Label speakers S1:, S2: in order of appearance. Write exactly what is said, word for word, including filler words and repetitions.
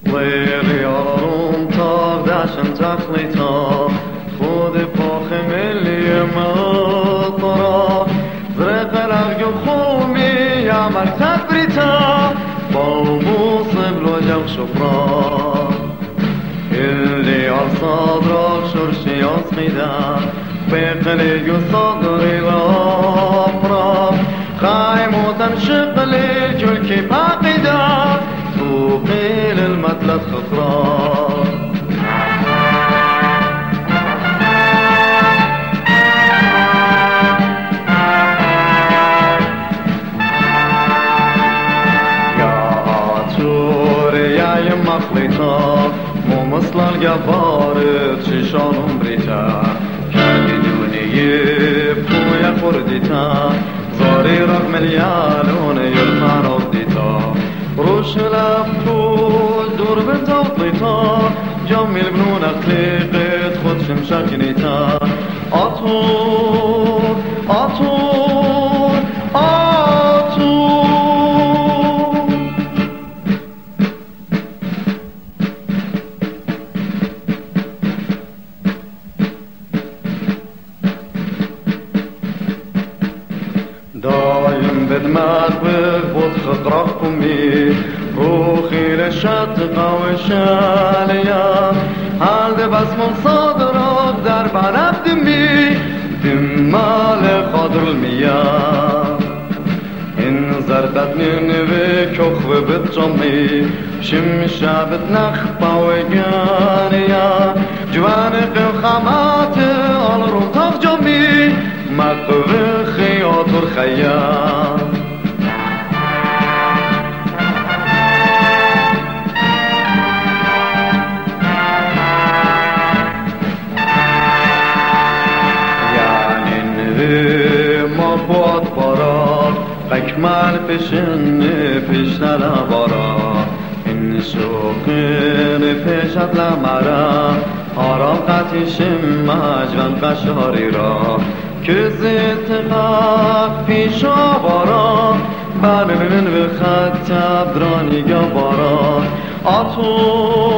S1: ويلي أروم طاب داشن تخليطا خود باخ ملي مطرا زرق لغيو خومي يعمل تبريتا بالموصب لو جو شفرا اللي عالصدرك شرشي عصقيدا بقلي صدري الأفرا خايموتا شقلي الجلكي باقيدا سوقي للمتلة خضرا مخليطا مو مثل الجبار تشيشانم بريتا كادي دوني بويا خرديتا زاري رغم اليالون يرفع رفديتا روش لفتوز دور بتوطليتا جميل بنون اخليقت خود شمشاكنيتا أطول أطول أطول دايم بدماغ بخبط خطرق أمي روخي للشطقة والشالية هالدي بس من صدرك دربان بدمي دمال خضر المياه إن زردتني نبيك أخوة بتجمي شمشة بتنخبة وجانية جوانق الخامات الروم تخجمي مقر خياط الخيام يعني ما بود بارا بكمل بشن بشنال بارا إن شوقين بشت لمرا آرام قتشم مجون قشاری را كزت غاق پیش آوارا برمین به خط تبرانی گا بارا آتو